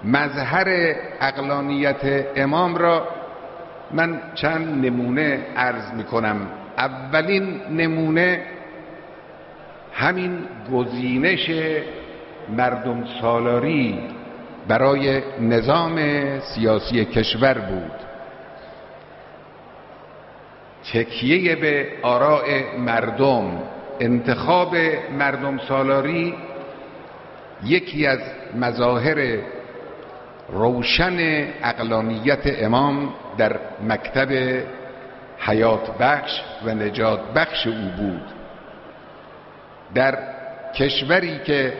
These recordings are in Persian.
مظهر عقلانیت امام را من چند نمونه عرض میکنم. اولین نمونه همین گزینش مردم سالاری برای نظام سیاسی کشور بود. تکیه به آراء مردم، انتخاب مردم سالاری یکی از مظاهر روشن عقلانیت امام در مکتب حیات بخش و نجات بخش او بود. در کشوری که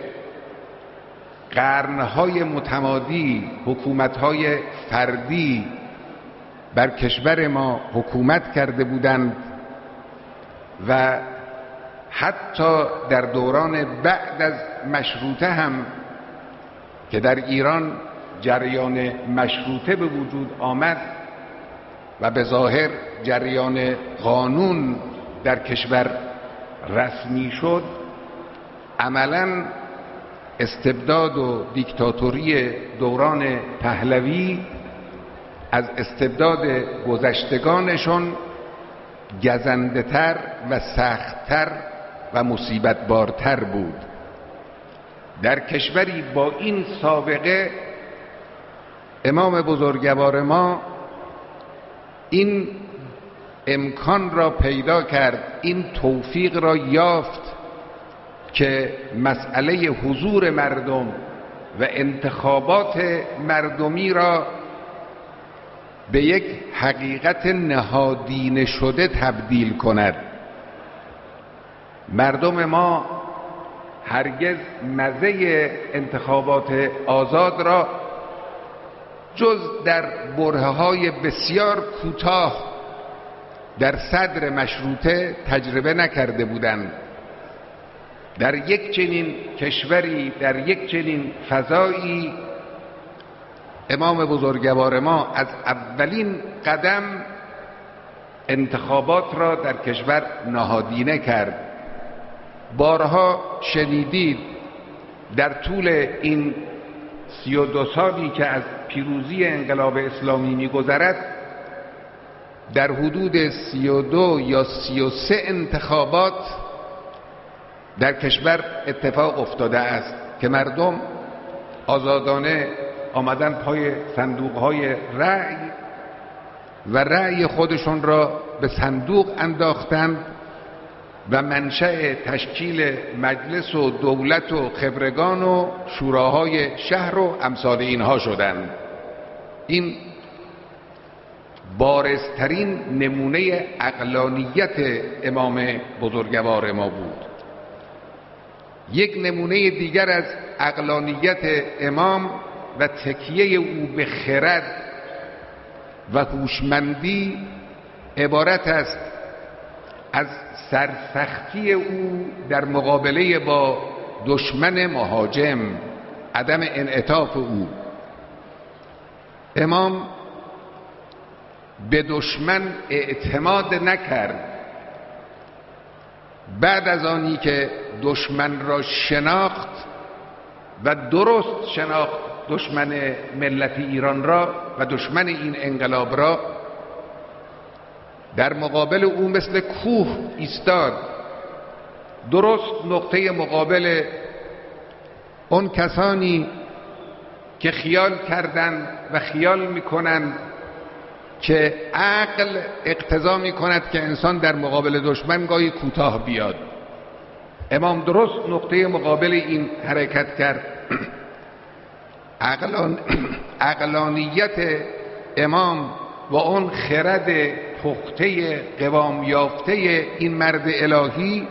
قرنهای متمادی حکومتهای فردی بر کشور ما حکومت کرده بودند و حتی در دوران بعد از مشروطه هم که در ایران جریان مشروطه به وجود آمد و به ظاهر جریان قانون در کشور رسمی شد، عملاً استبداد و دیکتاتوری دوران پهلوی از استبداد گذشتگانشون گزنده تر و سخت‌تر و مصیبت بارتر بود. در کشوری با این سابقه امام بزرگوار ما این امکان را پیدا کرد، این توفیق را یافت که مسئله حضور مردم و انتخابات مردمی را به یک حقیقت نهادینه شده تبدیل کند. مردم ما هرگز مزه انتخابات آزاد را جز در برهه‌های بسیار کوتاه در صدر مشروطه تجربه نکرده بودند. در یک چنین کشوری، در یک چنین فضایی، امام بزرگوار ما از اولین قدم انتخابات را در کشور نهادینه کرد. بارها شنیدید در طول این 32 سالی که از پیروزی انقلاب اسلامی می‌گذرد، در حدود 32 یا 33 انتخابات در کشور اتفاق افتاده است که مردم آزادانه آمدن پای صندوق‌های رأی و رأی خودشون را به صندوق انداختند و منشأ تشکیل مجلس و دولت و خبرگان و شوراهای شهر و امثال اینها شدند. این بارزترین نمونه عقلانیت امام بزرگوار ما بود. یک نمونه دیگر از عقلانیت امام و تکیه او به خرد و هوشمندی عبارت است از سرسختی او در مقابله با دشمن مهاجم، عدم انعطاف او. امام به دشمن اعتماد نکرد. بعد از آنی که دشمن را شناخت و درست شناخت، دشمن ملت ایران را و دشمن این انقلاب را، در مقابل او مثل کوه ایستاد، درست نقطه مقابل اون کسانی که خیال کردند و خیال میکنند که عقل اقتضا میکند که انسان در مقابل دشمن گاهی کوتاه بیاد. امام درست نقطه مقابل این حرکت کرد. عقلانیت امام و اون خرد پخته قوام یافته این مرد الهی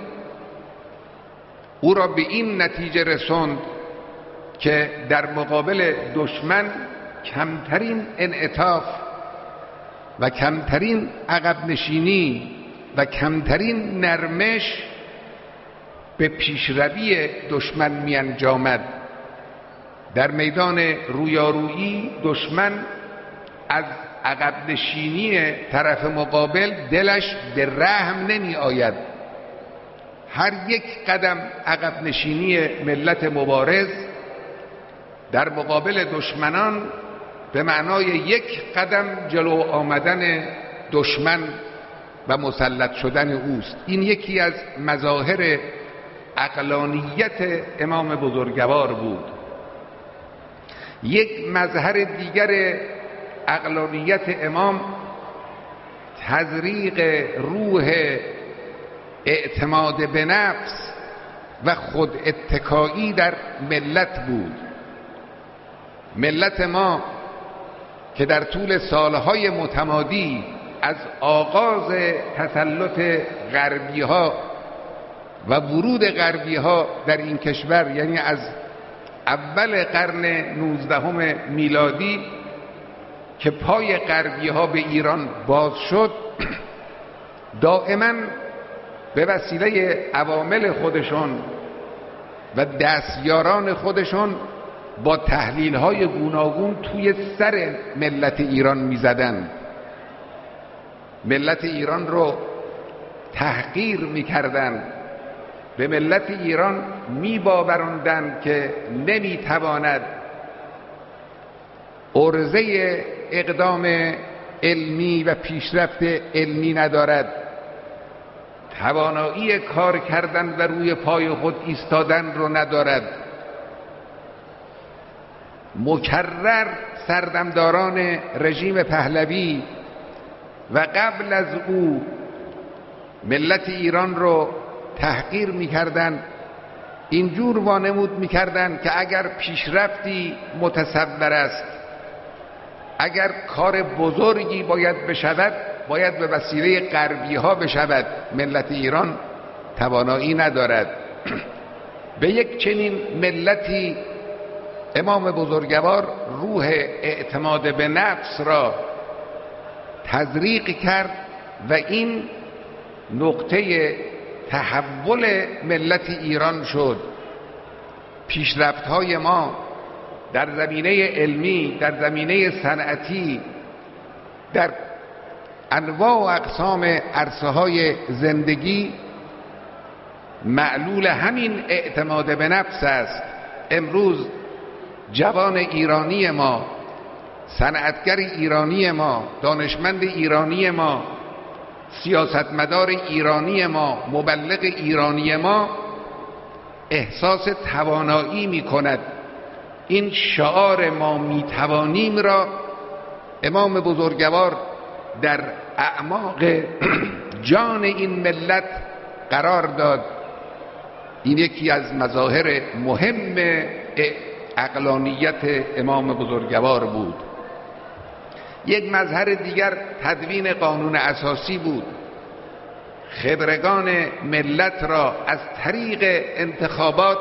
او را به این نتیجه رساند که در مقابل دشمن کمترین انعطاف و کمترین عقب نشینی و کمترین نرمش به پیشروی دشمن می انجامد. در میدان رویارویی دشمن از عقب نشینی طرف مقابل دلش به رحم نمی آید. هر یک قدم عقب نشینی ملت مبارز در مقابل دشمنان به معنای یک قدم جلو آمدن دشمن و مسلط شدن اوست. این یکی از مظاهر عقلانیت امام بزرگوار بود. یک مظهر دیگر عقلانیت امام تزریق روح اعتماد به نفس و خود اتکایی در ملت بود. ملت ما که در طول سالهای متمادی از آغاز تسلط غربی ها و ورود غربی ها در این کشور، یعنی از اول قرن 19 میلادی که پای غربی ها به ایران باز شد، دائما به وسیله عوامل خودشون و دستیاران خودشون با تحلیل های گوناگون توی سر ملت ایران میزدن. ملت ایران رو تحقیر میکردن، به ملت ایران میباوراندن که نمیتواند عرضه اقدام علمی و پیشرفت علمی ندارد، توانایی کار کردن و روی پای خود ایستادن رو ندارد. مکرر سردمداران رژیم پهلوی و قبل از او ملت ایران رو تحقیر میکردن، اینجور وانمود میکردن که اگر پیشرفتی متصور است، اگر کار بزرگی باید بشود، باید به وسیله غربی ها بشود. ملت ایران توانایی ندارد. به یک چنین ملتی امام بزرگوار روح اعتماد به نفس را تزریق کرد و این نقطه تحول ملت ایران شد. پیشرفت‌های ما در زمینه علمی، در زمینه صنعتی، در انواع و اقسام عرصه‌های زندگی معلول همین اعتماد به نفس است. امروز جوان ایرانی ما، صنعتگر ایرانی ما، دانشمند ایرانی ما، سیاستمدار ایرانی ما، مبلغ ایرانی ما احساس توانایی می کند. این شعار ما می توانیم را امام بزرگوار در اعماق جان این ملت قرار داد. این یکی از مظاهر مهم عقلانیت امام بزرگوار بود. یک مظهر دیگر تدوین قانون اساسی بود. خبرگان ملت را از طریق انتخابات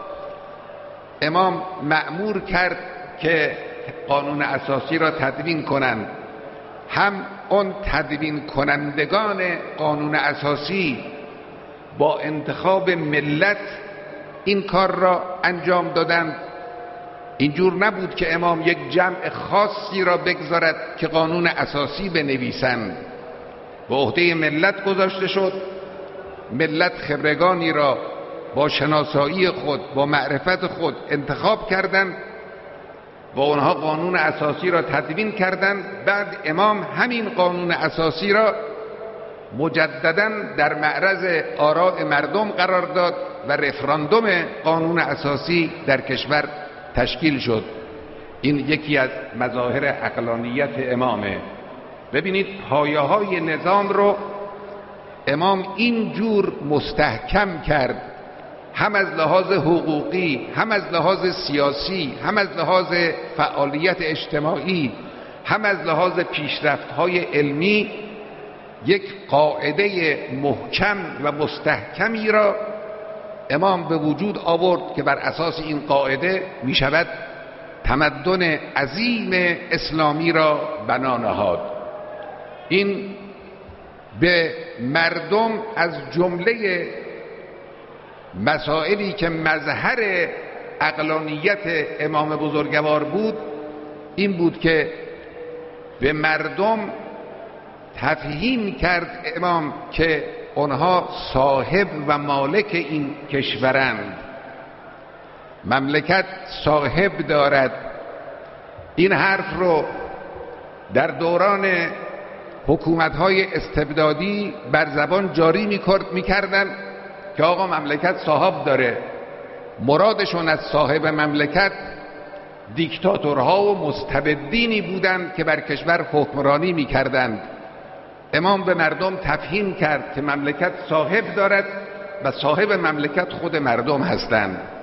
امام مأمور کرد که قانون اساسی را تدوین کنند. هم اون تدوین کنندگان قانون اساسی با انتخاب ملت این کار را انجام دادند. اینجور نبود که امام یک جمع خاصی را بگذارد که قانون اساسی بنویسند. به عهده ملت گذاشته شد. ملت خبرگانی را با شناسایی خود، با معرفت خود انتخاب کردند و آنها قانون اساسی را تدوین کردند. بعد امام همین قانون اساسی را مجددا در معرض آراء مردم قرار داد و رفراندوم قانون اساسی در کشور تشکیل شد. این یکی از مظاهر عقلانیت امامه. ببینید پایه‌های نظام رو امام اینجور مستحکم کرد، هم از لحاظ حقوقی، هم از لحاظ سیاسی، هم از لحاظ فعالیت اجتماعی، هم از لحاظ پیشرفت‌های علمی. یک قاعده محکم و مستحکمی را امام به وجود آورد که بر اساس این قاعده می شود تمدن عظیم اسلامی را بنا نهاد. این به مردم از جمله مسائلی که مظهر عقلانیت امام بزرگوار بود این بود که به مردم تفهیم کرد امام که آنها صاحب و مالک این کشورند مملکت صاحب دارد. این حرف رو در دوران حکومت‌های استبدادی بر زبان جاری می‌کردن که آقا مملکت صاحب داره. مرادشون از صاحب مملکت دیکتاتورها و مستبدینی بودند که بر کشور حکمرانی می‌کردند. امام به مردم تفهیم کرد که مملکت صاحب دارد و صاحب مملکت خود مردم هستند.